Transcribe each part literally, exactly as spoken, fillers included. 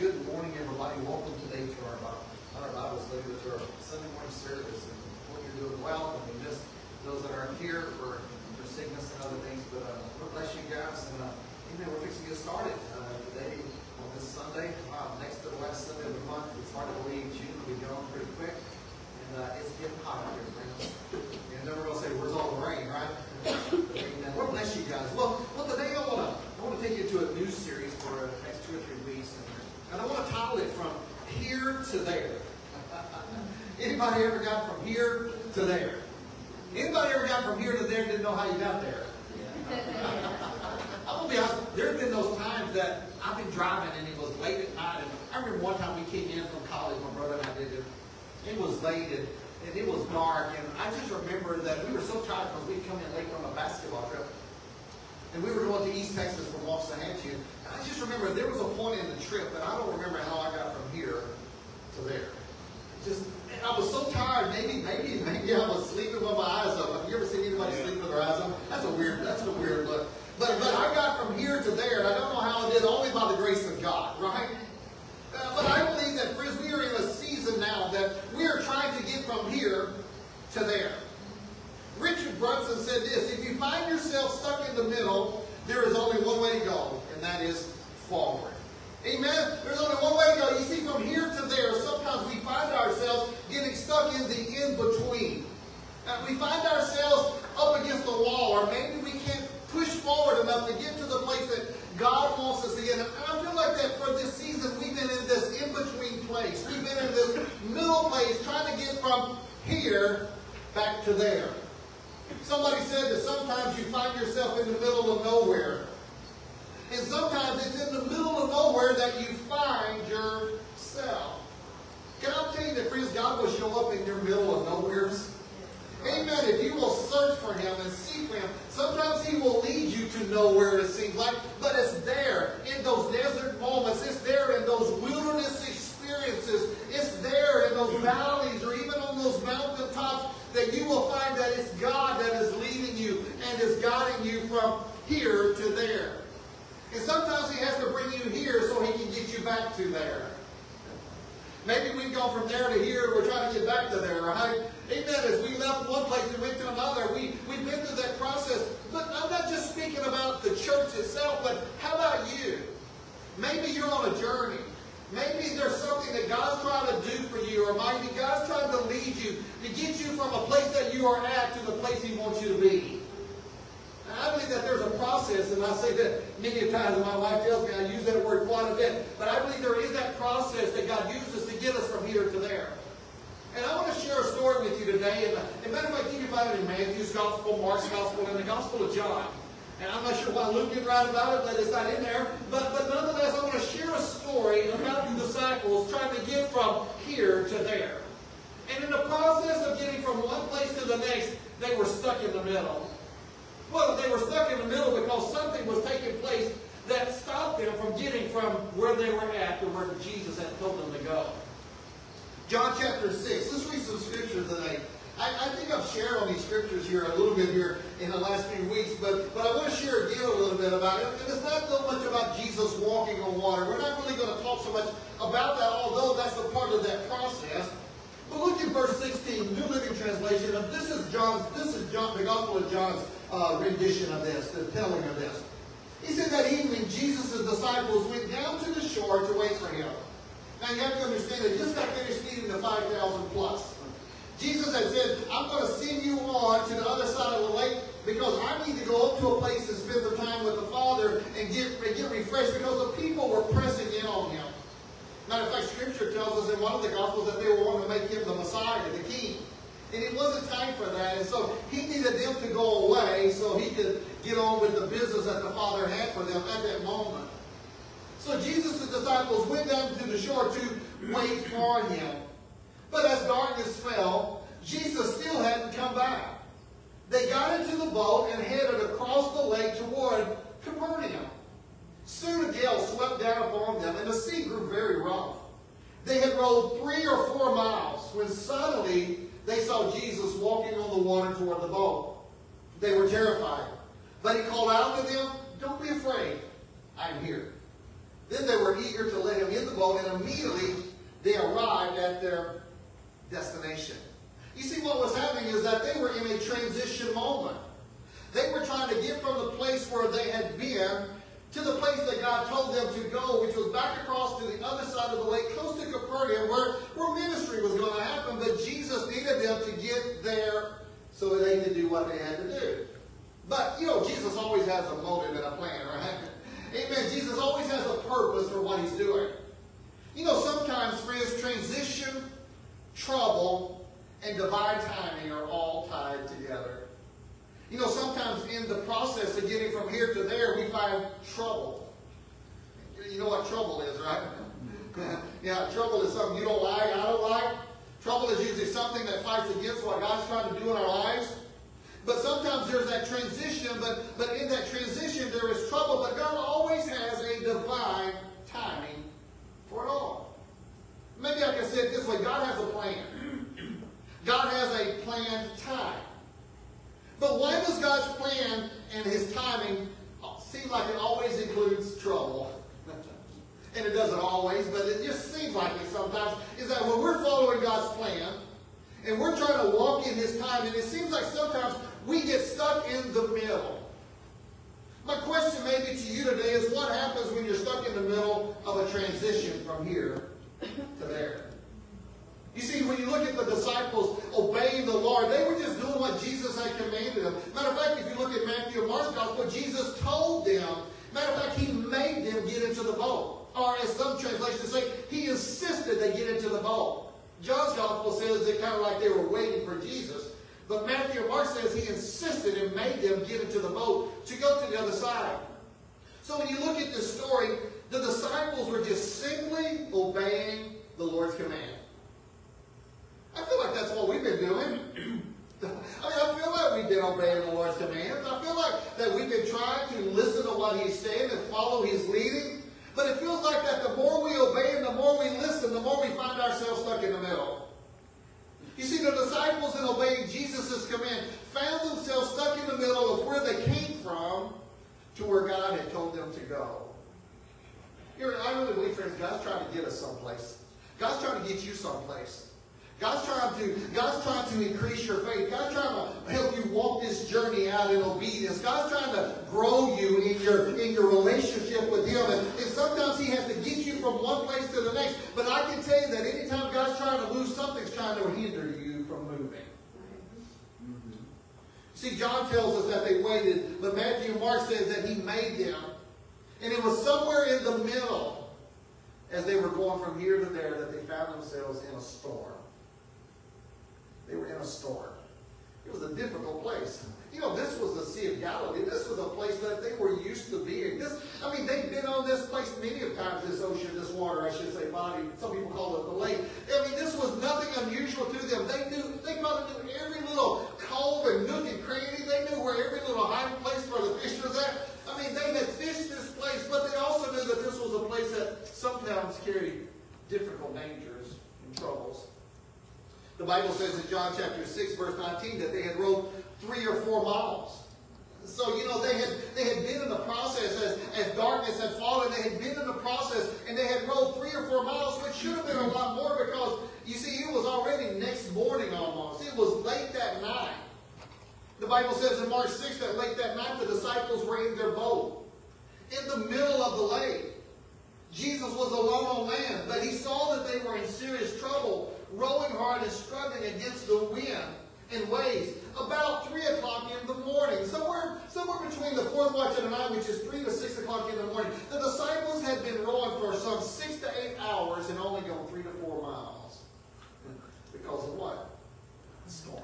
good morning, everybody. Welcome today to our, our Bible study, to our Sunday morning service. And hope you're doing well. And we miss those that aren't here for, for sickness and other things. But uh, Lord bless you guys. And uh, amen, we're fixing to get started uh, today on this Sunday. Wow, next to the last Sunday of the month. It's hard to believe June will be gone pretty quick. And uh, it's getting hot out here, friends. And then we're going to say, where's all the rain, right? Amen. Lord bless you guys. Well, well today I want to I want to take you to a news series for the next two or three weeks. And, and I want to title it From Here to There. Anybody ever got from here to there? Anybody ever got from here to there and didn't know how you got there? I'm going to be honest, there's been those times that I've been driving and it was late at night. And I remember one time we came in from college, my brother and I did it. It was late and, and it was dark. And I just remember that we were so tired because we'd come in late from a basketball trip. And we were going to East Texas from Waxahachie. And I just remember there was a point in the trip that I don't remember how I got from here to there. Just, I was so tired. Maybe, maybe, maybe I was sleeping with my eyes open. Have you ever seen anybody sleep with their eyes open? That's a weird, that's a weird look. But, but I got from here to there, and I don't know how I did, only by the grace of God, right? Uh, but I believe that, friends, we are in a season now that we are trying to get from here to there. Richard Brunson said this: if you find yourself stuck in the middle, there is only one way to go, and that is forward. Amen? There's only one way to go. You see, from here to there, sometimes we find ourselves getting stuck in the in-between. Uh, we find ourselves up against the wall, or maybe we can't push forward enough to get to the place that God wants us to get. And I feel like that for this season, we've been in this in-between place. We've been in this middle place, trying to get from here back to there. Somebody said that sometimes you find yourself in the middle of nowhere. And sometimes it's in the middle of nowhere that you find yourself. Can I tell you that, friends, God will show up in your middle of nowheres? Amen. If you will search for Him and seek for Him, sometimes He will lead you to nowhere, it seems like. But it's there in those desert moments. It's there in those wilderness experiences. It's there in those valleys or even on those mountaintops that you will find that it's God that is leading you and is guiding you from here to there. And sometimes He has to bring you here so He can get you back to there. Maybe we've gone from there to here, we're trying to get back to there, right? Amen. As we left one place and went to another, we, we've been through that process. But I'm not just speaking about the church itself, but how about you? Maybe you're on a journey. Maybe there's something that God's trying to do for you, or maybe God's trying to lead you to get you from a place that you are at to the place He wants you to be. I believe that there's a process, and I say that many times, and my wife tells me I use that word quite a bit, but I believe there is that process that God uses to get us from here to there. And I want to share a story with you today. And, and matter of fact, you can find it in Matthew's Gospel, Mark's Gospel, and the Gospel of John. And I'm not sure why Luke didn't write about it, but it's not in there. But, but nonetheless, I want to share a story about the disciples trying to get from here to there. And in the process of getting from one place to the next, they were stuck in the middle. Well, they were stuck in the middle because something was taking place that stopped them from getting from where they were at to where Jesus had told them to go. John chapter six. Let's read some scriptures today. I, I think I've shared on these scriptures here a little bit here in the last few weeks, but, but I want to share again a little bit about it. And it's not so much about Jesus walking on water. We're not really going to talk so much about that, although that's a part of that process. But look at verse sixteen, New Living Translation. And this is John's. This is John, the Gospel of John's uh, rendition of this, the telling of this. He said that evening, Jesus' disciples went down to the shore to wait for Him. Now you have to understand that He just got finished feeding the five thousand plus. Jesus had said, I'm going to send you on to the other side of the lake because I need to go up to a place and spend some time with the Father and get, and get refreshed, because the people were pressing in on Him. Matter of fact, Scripture tells us in one of the Gospels that they were wanting to make Him the Messiah, the King. And it wasn't time for that. And so He needed them to go away so He could get on with the business that the Father had for them at that moment. So Jesus' disciples went down to the shore to wait for Him. But as darkness fell, Jesus still hadn't come back. They got into the boat and headed across the lake toward Capernaum. Soon a gale swept down upon them, and the sea grew very rough. They had rowed three or four miles when suddenly they saw Jesus walking on the water toward the boat. They were terrified. But He called out to them, "Don't be afraid. I'm here." Then they were eager to let him in the boat, and immediately they arrived at their destination. You see, what was happening is that they were in a transition moment. They were trying to get from the place where they had been to the place that God told them to go, which was back across to the other side of the lake, close to Capernaum, where, where ministry was going to happen. But Jesus needed them to get there so that they could do what they had to do. But, you know, Jesus always has a motive and a plan, right? Amen. Jesus always has a purpose for what he's doing. You know, sometimes, friends, transition, trouble, and divine timing are all tied together. You know, sometimes in the process of getting from here to there, we find trouble. You know what trouble is, right? Yeah, trouble is something you don't like, I don't like. Trouble is usually something that fights against what God's trying to do in our lives. But sometimes there's that transition, but, but in that transition there is trouble. But God always has a divine timing for it all. Maybe I can say it this way. God has a plan. God has a planned time. But why does God's plan and his timing seem like it always includes trouble? And it doesn't always, but it just seems like it sometimes. Is that when we're following God's plan and we're trying to walk in his time, and it seems like sometimes we get stuck in the middle. My question maybe to you today is, what happens when you're stuck in the middle of a transition from here to there? You see, when you look at the disciples obeying the Lord, they were just doing what Jesus had commanded them. Matter of fact, if you look at Matthew and Mark's gospel, Jesus told them. Matter of fact, he made them get into the boat. Or as some translations say, he insisted they get into the boat. John's gospel says it kind of like they were waiting for Jesus. But Matthew and Mark says he insisted and made them get into the boat to go to the other side. So when you look at this story, the disciples were just simply obeying the Lord's command. I feel like that's what we've been doing. I mean, I feel like we've been obeying the Lord's commands. I feel like that we've been trying to listen to what he's saying and follow his leading. But it feels like that the more we obey him, the more we listen, the more we find ourselves stuck in the middle. You see, the disciples, in obeying Jesus' command, found themselves stuck in the middle of where they came from to where God had told them to go. Here, I really believe, friends, God's trying to get us someplace. God's trying to get you someplace. God's trying to, God's trying to increase your faith. God's trying to help you walk this journey out in obedience. God's trying to grow you in your, in your relationship with him. And, and sometimes he has to get you from one place to the next. But I can tell you that anytime God's trying to move, something's trying to hinder you from moving. Mm-hmm. See, John tells us that they waited, but Matthew and Mark says that he made them. And it was somewhere in the middle, as they were going from here to there, that they found themselves in a storm. They were in a storm. It was a difficult place. You know, this was the Sea of Galilee. This was a place that they were used to being. This, I mean, they've been on this place many of times, this ocean, this water, I should say, body. Some people call it the lake. I mean, this was nothing unusual to them. They knew, they probably knew every little cove and nook and cranny. They knew where every little hiding place where the fish was at. I mean, they had fished this place, but they also knew that this was a place that sometimes carried difficult dangers and troubles. The Bible says in John chapter six, verse nineteen, that they had rowed three or four miles. So, you know, they had they had been in the process as, as darkness had fallen. They had been in the process, and they had rowed three or four miles, which should have been a lot more because, you see, it was already next morning almost. It was late that night. The Bible says in Mark six that late that night the disciples were in their boat in the middle of the lake. Jesus was alone on land, but he saw that they were in serious trouble, rowing hard and struggling against the wind and waves. About three o'clock in the morning, somewhere, somewhere between the fourth watch of the night, which is three to six o'clock in the morning, the disciples had been rowing for some six to eight hours and only gone three to four miles. Because of what? The storm.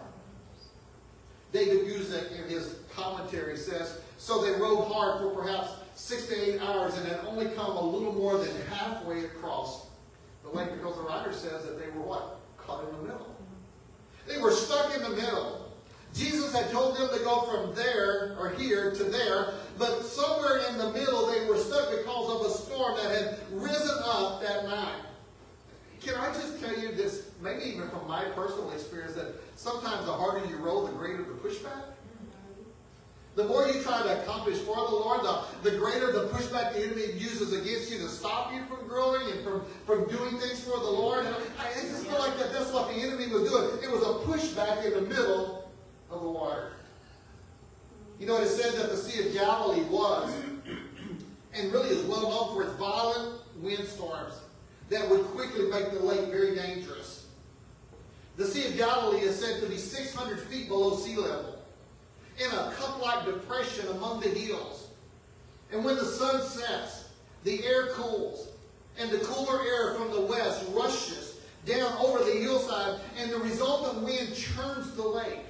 David Guzik in his commentary says, so they rowed hard for perhaps six to eight hours and had only come a little more than halfway across the lake, because the writer says that they were what? Caught in the middle. They were stuck in the middle. Jesus had told them to go from there or here to there, but somewhere in the middle they were stuck because of a storm that had risen up that night. Can I just tell you this, maybe even from my personal experience, that sometimes the harder you row, the greater the pushback? The more you try to accomplish for the Lord, the, the greater the pushback the enemy uses against you, the stop you from growing and from, from doing things for the Lord. And I, I just feel like that that's what the enemy was doing. It was a pushback in the middle of the water. You know, it is said that the Sea of Galilee was, and really is well known for its violent windstorms that would quickly make the lake very dangerous. The Sea of Galilee is said to be six hundred feet below sea level, in a cup-like depression among the hills. And when the sun sets, the air cools, and the cooler air from the west rushes down over the hillside, and the resultant wind churns the lake.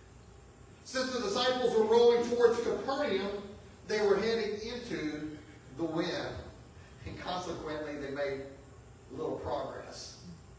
Since the disciples were rowing towards Capernaum, they were heading into the wind. And consequently, they made little progress.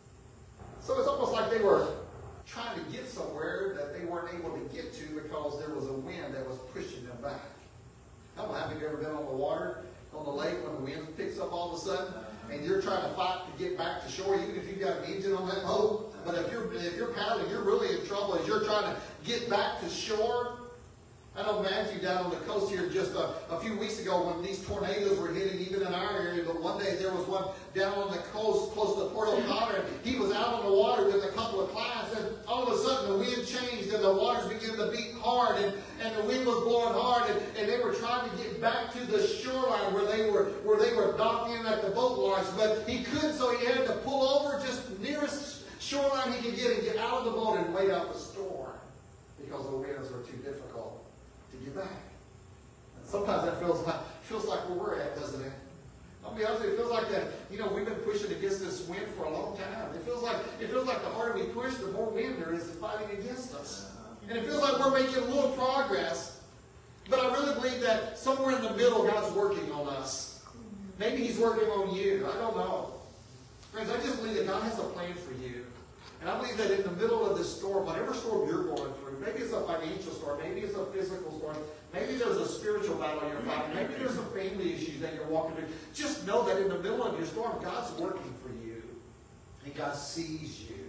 So it's almost like they were trying to get somewhere that they weren't able to get to because there was a wind that was pushing them back. I don't know, have you ever been on the water, on the lake, when the wind picks up all of a sudden, and you're trying to fight to get back to shore, even if you've got an engine on that boat. But if you're if you're paddling, you're really in trouble as you're trying to get back to shore. I know Matthew down on the coast here just a, a few weeks ago when these tornadoes were hitting even in our area, but one day there was one down on the coast close to Port O'Connor, and he was out on the water with a couple of clients, and all of a sudden the wind changed and the waters began to beat hard, and, and the wind was blowing hard, and, and they were trying to get back to the shoreline where they were where they were docked in at the boat launch, but he couldn't, so he had to pull over just nearest shoreline he could get and get out of the boat and wait out the storm because the winds were too difficult to get back. And sometimes that feels like feels like where we're at, doesn't it? I'll be honest, it feels like that, you know, we've been pushing against this wind for a long time. It feels like it feels like the harder we push, the more wind there is fighting against us. And it feels like we're making a little progress. But I really believe that somewhere in the middle, God's working on us. Maybe He's working on you. I don't know. Friends, I just believe that God has a plan for you. And I believe that in the middle of this storm, whatever storm you're going through, maybe it's a financial storm, maybe it's a physical storm, maybe there's a spiritual battle you're fighting, maybe there's some family issues that you're walking through. Just know that in the middle of your storm, God's working for you. And God sees you.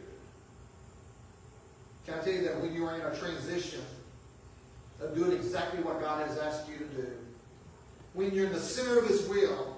Can I tell you that when you are in a transition of doing exactly what God has asked you to do, when you're in the center of His will,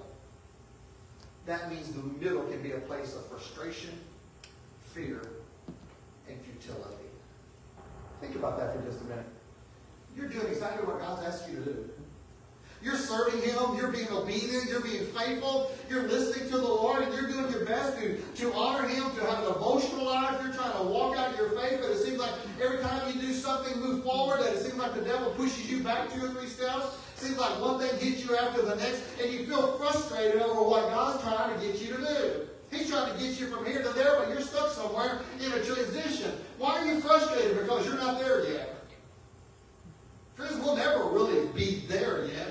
that means the middle can be a place of frustration, fear, and futility. Think about that for just a minute. You're doing exactly what God's asked you to do. You're serving Him, you're being obedient, you're being faithful, you're listening to the Lord, and you're doing your best to, to honor Him, to have an emotional life. You're trying to walk out your faith, but it seems like every time you do something, move forward, that it seems like the devil pushes you back two or three steps. It seems like one thing hits you after the next, and you feel frustrated over what God's trying to get you to do. He's trying to get you from here to there, but you're stuck somewhere in a transition. Why are you frustrated? Because you're not there yet. Friends, we'll never really be there yet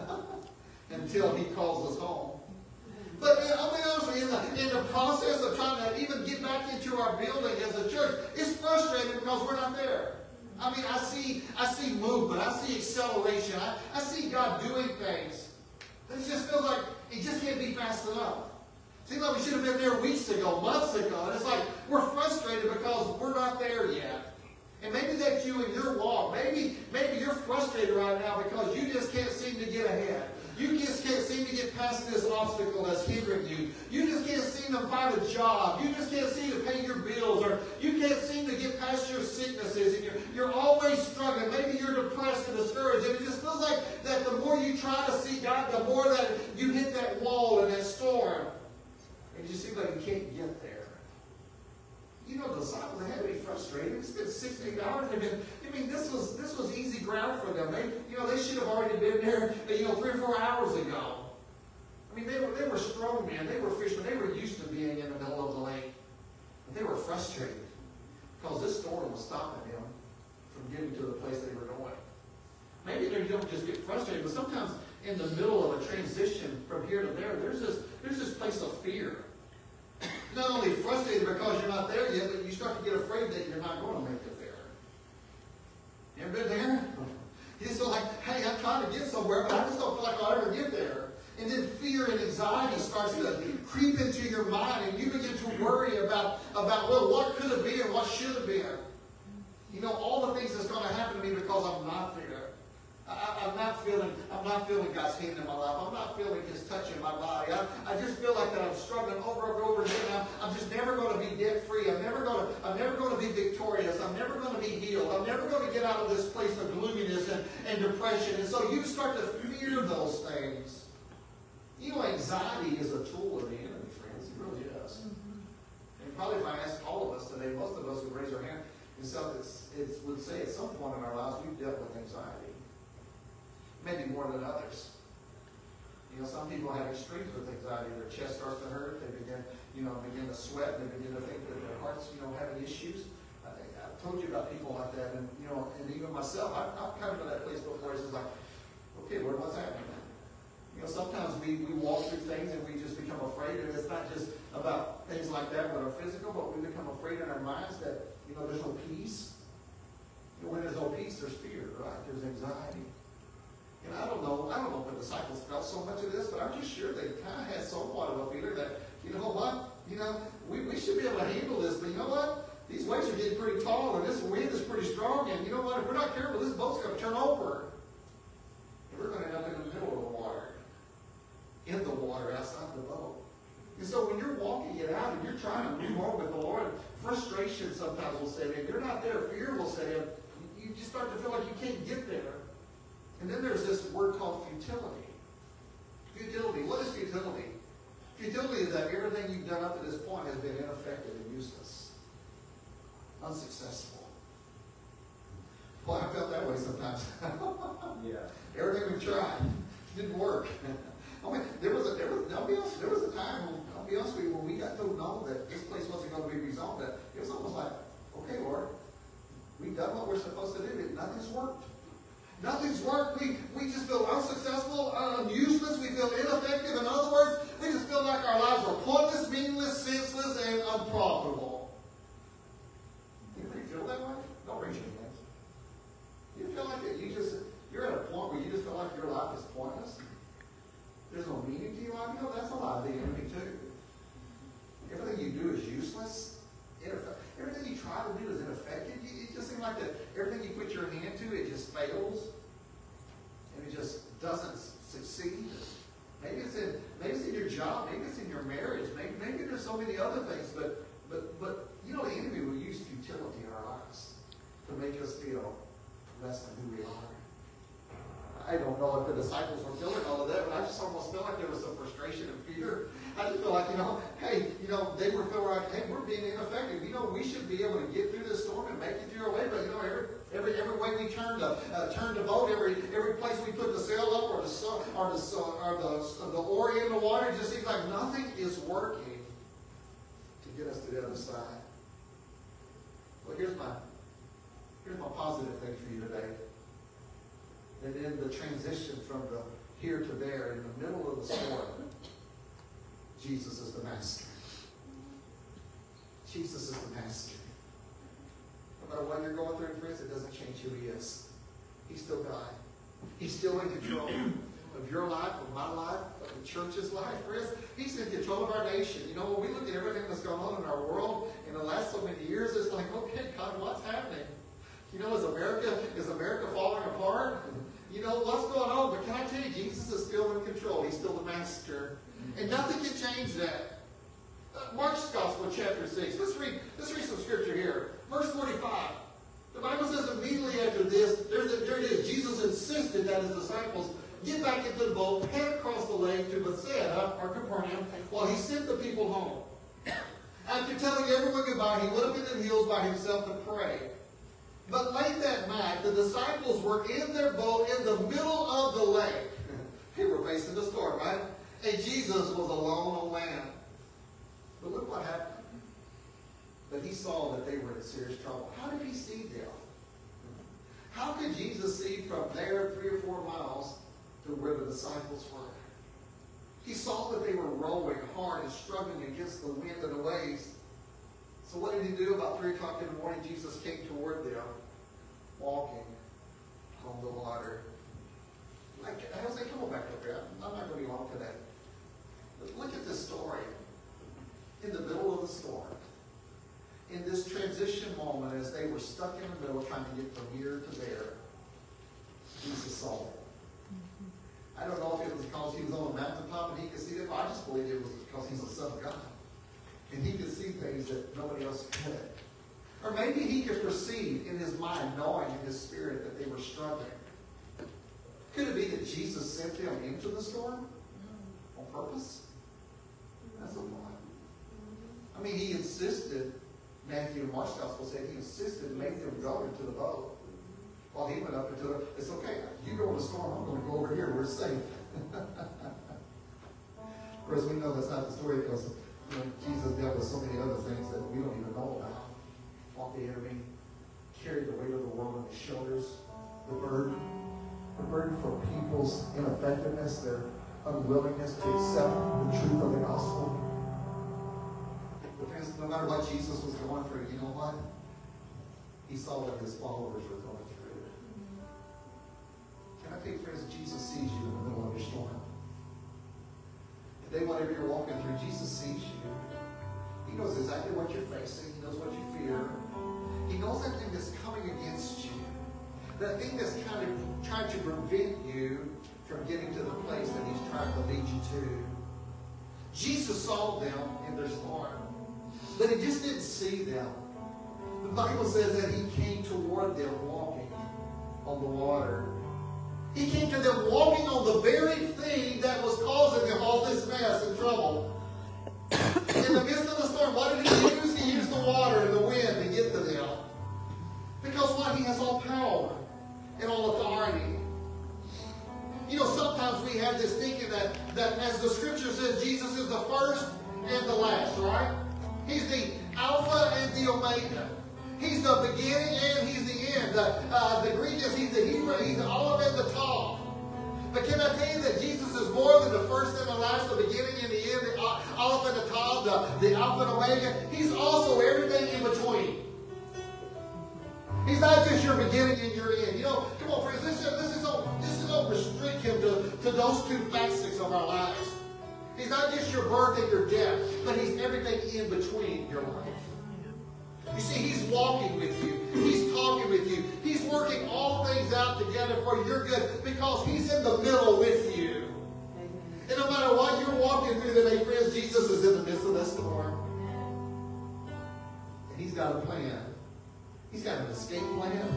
until He calls us home. But I'll be honest with you, in the, in the process of trying to even get back into our building as a church, it's frustrating because we're not there. I mean, I see I see movement. I see acceleration. I, I see God doing things. But it just feels like it just can't be fast enough. Seems like we should have been there weeks ago, months ago. And it's like we're frustrated because we're not there yet. And maybe that's you in your walk. Maybe, maybe you're frustrated right now because you just can't seem to get ahead. You just can't seem to get past this obstacle that's hindering you. You just can't seem to find a job. You just can't seem to pay your bills. Or you can't seem to get past your sicknesses. And you're, you're always struggling. Maybe you're depressed and discouraged. And it just feels like that the more you try to see God, the more that you hit that wall and that storm. It just seems like you can't get there. You know, the disciples had to be frustrated. It's been sixteen hours. I mean, I mean, this was this was easy ground for them. They, you know, they should have already been there, you know, three or four hours ago. I mean, they were they were strong men. They were fishermen. They were used to being in the middle of the lake, but they were frustrated because this storm was stopping them from getting to the place they were going. Maybe they don't just get frustrated, but sometimes in the middle of a transition from here to there, there's this there's this place of fear. Not only frustrated because you're not there yet, but you start to get afraid that you're not going to make it there. You ever been there? You just feel like, hey, I'm trying to get somewhere, but I just don't feel like I'll ever get there. And then fear and anxiety starts to creep into your mind, and you begin to worry about, about well, what could have been, what should have been. You know, all the things that's going to happen to me because I'm not there. I, I'm not feeling, I'm not feeling God's hand in my life. I'm not feeling His touch in my body. I, I just feel like that I'm struggling over and over again. I'm, I'm just never going to be debt free. I'm never going to, I'm never going to be victorious. I'm never going to be healed. I'm never going to get out of this place of gloominess and, and depression. And so you start to fear those things. You know, anxiety is a tool of the enemy, friends. It really is. And probably if I ask all of us today, most of us would raise our hand and so it's, it's, would say at some point in our lives we've dealt with anxiety. Maybe more than others. You know, some people have extremes with anxiety. Their chest starts to hurt. They begin, you know, begin to sweat. They begin to think that their heart's, you know, having issues. I think I've told you about people like that, and you know, and even myself, I've, I've come to that place before. It's just like, okay, Lord, what's happening? You know, sometimes we, we walk through things and we just become afraid, and it's not just about things like that that are physical, but we become afraid in our minds that, you know, there's no peace. You know, when there's no peace, there's fear, right? There's anxiety. And I don't know, I don't know if the disciples felt so much of this, but I'm just sure they kind of had somewhat of a feeling that, you know what, you know, we, we should be able to handle this, but you know what? These waves are getting pretty tall, and this wind is pretty strong, and you know what? If we're not careful, this boat's going to turn over. And we're going to end up in the middle of the water, in the water, outside the boat. And so when you're walking it out and you're trying to move on with the Lord, frustration sometimes will set in. You're not there, fear will set in. You just start to feel like you can't get there. And then there's this word called futility. Futility. What is futility? Futility is that everything you've done up to this point has been ineffective and useless. Unsuccessful. Well, I felt that way sometimes. Yeah. Everything we've tried didn't work. I mean, there was a, there was, I'll be honest, there was a time, when, I'll be honest with you, when we got to know that this place wasn't going to be rezoned, that it was almost like, okay, Lord, we've done what we're supposed to do, nothing's worked. Nothing's worked. We, we just feel unsuccessful, um, useless. We feel ineffective. In other words, we just feel like our lives are pointless, meaningless, senseless, and unprofitable. Anybody feel that way? Don't raise your hands. You feel like that? You just, you're at a point where you just feel like your life is pointless. There's no meaning to your life. You know, that's a lie of the enemy too. Everything you do is useless. Everything you try to do is ineffective. It just seems like that everything you put your hand to, it just fails. And it just doesn't succeed. Maybe it's in maybe it's in your job, maybe it's in your marriage, maybe maybe there's so many other things, but but but you know the enemy will use futility in our lives to make us feel less than who we are. I don't know if the disciples were feeling all of that, but I just almost feel like there was some frustration and fear. I just feel like, you know, hey, you know, they were feeling like, hey, we're being ineffective. You know, we should be able to get through this storm and make it through our way. But, you know, every every every way we turn the uh, turn the boat, every every place we put the sail up or the or the or the the oar in the water, it just seems like nothing is working to get us to the other side. Well, here's my here's my positive thing for you today. And in the transition from the here to there, in the middle of the storm, Jesus is the master. Jesus is the master. No matter what you're going through, friends, it doesn't change who He is. He's still God. He's still in control of your life, of my life, of the church's life, friends. He's in control of our nation. You know, when we look at everything that's going on in our world in the last so many years, it's like, okay, God, what's happening? You know, is America, is America falling apart? You know, what's going on? But can I tell you, Jesus is still in control. He's still the master. And nothing can change that. Uh, Mark's Gospel, chapter six. Let's read, let's read some scripture here. Verse forty-five. The Bible says immediately after this, there's a, there it is. Jesus insisted that His disciples get back into the boat, head across the lake to Bethsaida, or Capernaum, while He sent the people home. After telling everyone goodbye, He went up into the hills by Himself to pray. But late that night, the disciples were in their boat in the middle of the lake. They were facing the storm, right? And Jesus was alone on land. But look what happened. But He saw that they were in serious trouble. How did He see them? How could Jesus see from there three or four miles to where the disciples were? He saw that they were rowing hard and struggling against the wind and the waves. So what did He do? About three o'clock in the morning, Jesus came toward them, walking on the water. Like, Jose, come on back up here. I'm not going to be long today. But look at this story. In the middle of the storm, in this transition moment as they were stuck in the middle trying to get from here to there, Jesus saw it. I don't know if it was because he was on a mountaintop and he could see it, but I just believe it was because he's the Son of God. And he could see things that nobody else could. Or maybe he could perceive in his mind, knowing in his spirit that they were struggling. Could it be that Jesus sent them into the storm on purpose? That's a lie. I mean, he insisted, Matthew and Mark's Gospel said, he insisted to make them go into the boat. While he went up into it, it's okay, you go in the storm, I'm going to go over here, we're safe. Whereas we know that's not the story, because you know, Jesus dealt with so many other things that we don't even know about. Fought the enemy, carried the weight of the world on his shoulders, the burden, the burden for people's ineffectiveness, their unwillingness to accept the truth of the gospel. But friends, no matter what Jesus was going through, you know what? He saw what his followers were going through. Can I tell you, friends, Jesus sees you in the middle of your storm. Today, whatever you're walking through, Jesus sees you. He knows exactly what you're facing. He knows what you fear. He knows that thing that's coming against you. That thing that's kind of trying to prevent you from getting to the place that he's trying to lead you to. Jesus saw them in their storm. But he just didn't see them. The Bible says that he came toward them walking on the water. He came to them walking on the very thing that was causing them all this mess and trouble. In the midst of the storm, what did he use? He used the water and the wind to get to them. Because what? He has all power and all authority. You know, sometimes we have this thinking that, that as the scripture says, Jesus is the first and the last, right? He's the Alpha and the Omega. He's the beginning and he's the end. The, uh, the Greek is he's the Hebrew. He's the Olive and the top. But can I tell you that Jesus is more than the first and the last, the beginning and the end, the Olive and the top, the, the Alpha and Omega. He's also everything in between. He's not just your beginning and your end. You know, come on, friends, this, this, is don't, this don't restrict him to, to those two facets of our lives. He's not just your birth and your death, but he's everything in between your life. You see, he's walking with you. He's talking with you. He's working all things out together for your good because he's in the middle with you. And no matter what you're walking through today, friends, Jesus is in the midst of that storm. And he's got a plan. He's got an escape plan.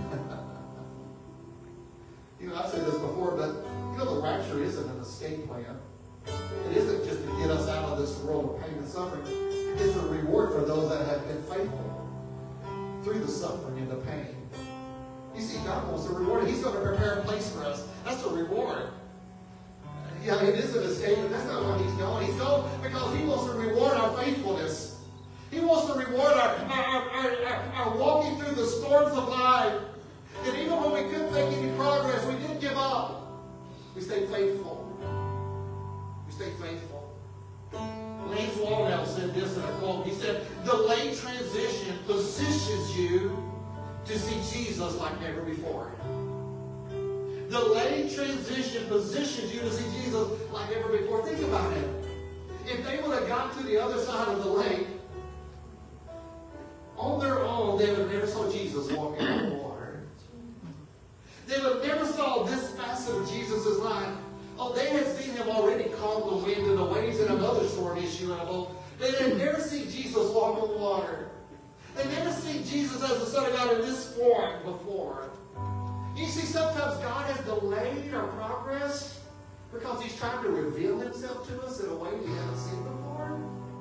You know, I've said this before, but you know, the rapture isn't an escape plan. It isn't just to get us out of this world of pain and suffering. It's a reward for those that have been faithful through the suffering and the pain. You see, God wants a reward. He's going to prepare a place for us. That's a reward. Yeah, it is an escape, but that's not where he's going. He's going because he wants to reward our faithfulness. He wants to reward our, our, our, our, our walking through the storms of life. And even when we couldn't make any progress, we didn't give up. We stayed faithful. We stayed faithful. Lance Wallnau said this in a quote. He said, delayed transition positions you to see Jesus like never before. Delayed transition positions you to see Jesus like never before. Think about it. If they would have got to the other side of the lake, on their own, they would have never saw Jesus walking on the water. They would have never saw this facet of Jesus' life. Oh, they had seen him already calm the wind and the waves in another storm issue in a boat. They had never seen Jesus walk on the water. They never seen Jesus as the Son of God in this form before. You see, sometimes God has delayed our progress because he's trying to reveal himself to us in a way we haven't seen before.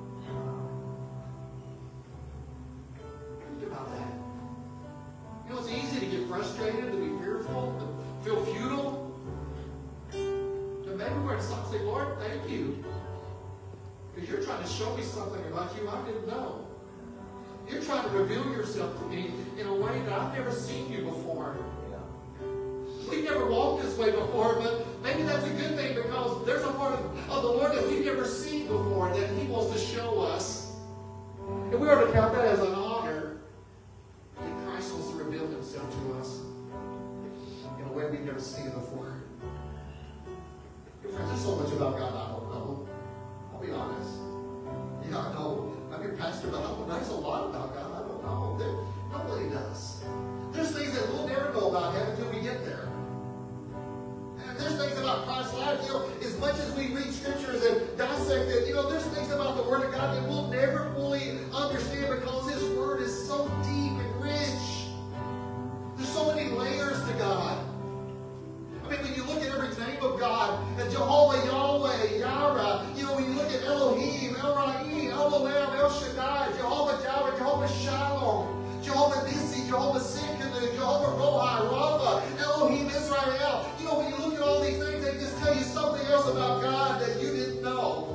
Think about that. You know, it's easy to get frustrated, to be fearful, to feel futile. Maybe we're to stop saying, Lord, thank you. Because you're trying to show me something about you I didn't know. You're trying to reveal yourself to me in a way that I've never seen you before. We've never walked this way before, but maybe that's a good thing because there's a part of, of the Lord that we've never seen before that he wants to show us. And we are to count that as an honor. And Christ wants to reveal himself to us in a way we've never seen before. Friends, there's so much about God I don't know. I'll be honest. Yeah, I know. I'm your pastor, but I don't know. There's a lot about God I don't know. There, nobody does. There's things that we'll never know about heaven until we get there. much as we read scriptures and dissect it, you know, there's things about the Word of God that we'll never fully understand because His Word is so deep and rich. There's so many layers to God. I mean, when you look at every name of God, and Jehovah, Yahweh, Yahweh, you know, when you look at Elohim, El Ra'im, Elohim, El Shaddai, Jehovah Jireh, Jehovah Shalom, Jehovah Nissi, Jehovah Sikkenu, Jehovah Rohi, Rapha, Elohim Israel. You know, when you look at all these things, they just tell you something else about God that you didn't know.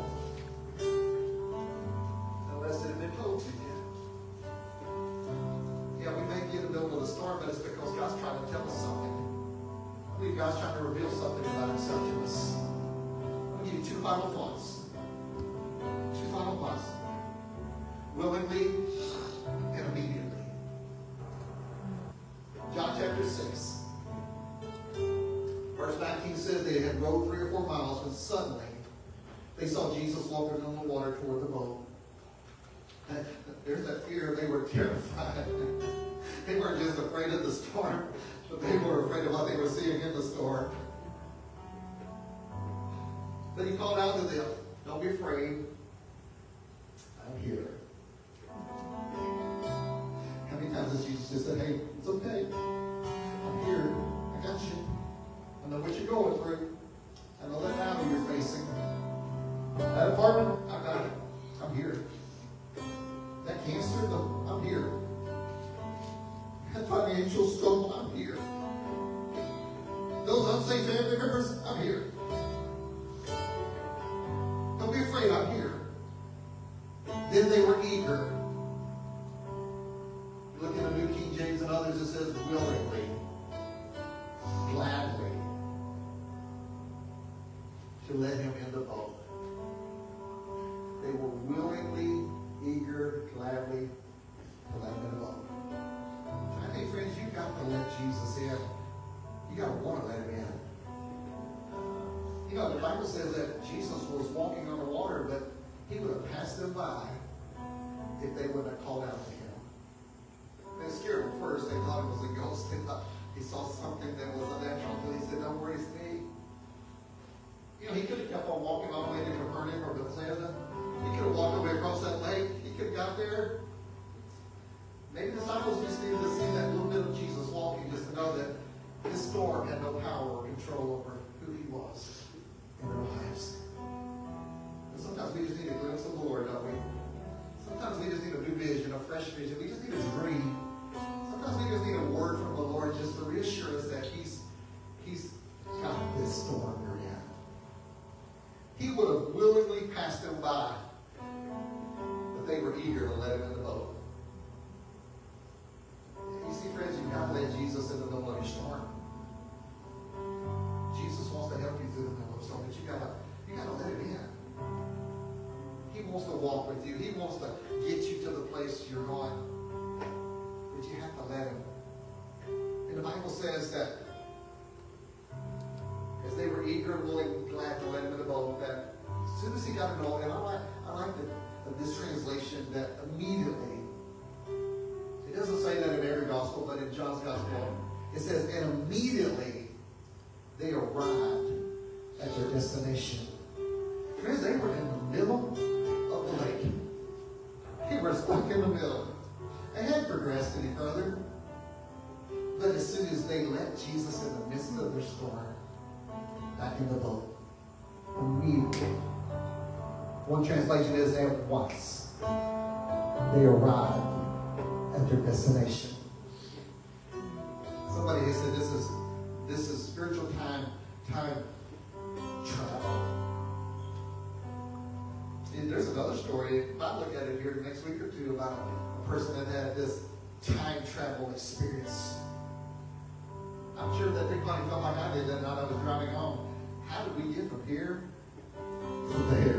Unless it had been told to you. Yeah, we may get in the middle of the storm, but it's because God's trying to tell us something. I believe God's trying to reveal something about Himself to us. I'll give you two final thoughts. Two final thoughts. Willingly and immediately. John chapter six. Verse nineteen says they had rowed three or four miles when suddenly they saw Jesus walking on the water toward the boat. And there's that fear. They were terrified. They weren't just afraid of the storm, but they were afraid of what they were seeing in the storm. Then He called out to them, "Don't be afraid. I'm here." How many times has Jesus just said, "Hey, it's okay. I'm here. I got you. I know what you're going through. I know that battle you're facing. That apartment, I got it. I'm here. That cancer, no, I'm here. That financial struggle, I'm here. Those unsafe family members, I'm here. Don't be afraid, I'm here." Then they were eager. Look in the New King James and others, it says willingly, gladly, to let Him in the boat. They were willingly, eager, gladly to let Him in the boat. I think, friends, you've got to let Jesus in. You got to want to let Him in. You know, the Bible says that Jesus was walking on the water, but He would have passed them by if they wouldn't have called out to Him. They scared Him first. They thought it was a ghost. They thought He saw something that was unnatural. But He said, "Don't worry, it's me." You know, He could have kept on walking all the way to Capernaum or Bethsaida. He could have walked away across that lake. He could have got there. Maybe the disciples just needed to see that little bit of Jesus walking just to know that this storm had no power or control over who He was in their lives. And sometimes we just need a glimpse of the Lord, don't we? Sometimes we just need a new vision, a fresh vision. We just need a dream. Sometimes we just need a word from the Lord just to reassure us that He's He's got this storm we're in. He would have willingly passed them by, but they were eager to let Him in the boat. You see, friends, you've got to let Jesus in the middle of your storm. Jesus wants to help you through the middle of the storm, but you gotta, you gotta let Him in. He wants to walk with you. He wants to get you to the place you're going. But you have to let Him. And the Bible says that as they were eager, willing, glad to let Him in the boat, that as soon as He got in the boat, and I like, I like the, this translation, that immediately, it doesn't say that in every gospel, but in John's gospel, it says, and immediately they arrived at their destination. Friends, they were in the middle of the lake. They were stuck in the middle. They hadn't progressed any further. But as soon as they let Jesus in the midst of their storm, back in the boat, immediately. One translation is at once. They arrived at their destination. Somebody has said this is this is spiritual time time travel. And there's another story, if I look at it here next week or two, about a person that had this time travel experience. I'm sure that they probably felt like I did that night I was driving home. How did we get from here to there?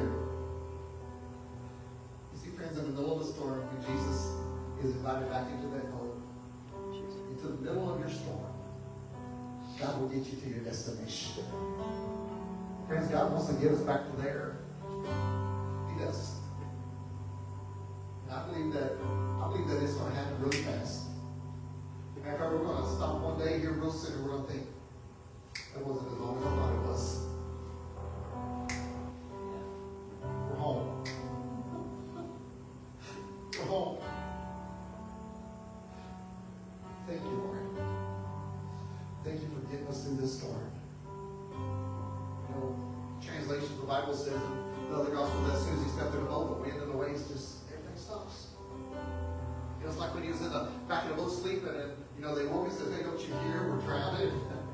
You see, friends, in the middle of the storm, when Jesus is invited back into that boat, into the middle of your storm, God will get you to your destination. Friends, God wants to get us back to there. He does. And I believe that I believe that it's going to happen really fast. In fact, we're going to stop one day here real soon and we're going to think, that wasn't as long as I thought it was. home. Thank you, Lord. Thank you for getting us through this storm. You know, translation of the Bible says in the other gospel that as soon as he stepped in the boat, the wind and the waves just, everything stops. You know, it's like when he was in the back of the boat sleeping and, you know, they woke him and said, hey, don't you hear? We're drowning.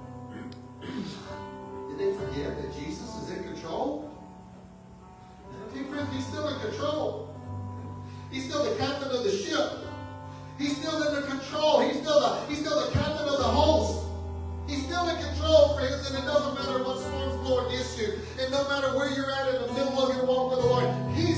Did they forget that Jesus is in control? Hey, friends, he's still in control. He's still the captain of the ship. He's still in the control. He's still the, he's still the captain of the host. He's still in control, friends, and it doesn't matter what storms blow against you. And no matter where you're at in the middle of your walk with the Lord, He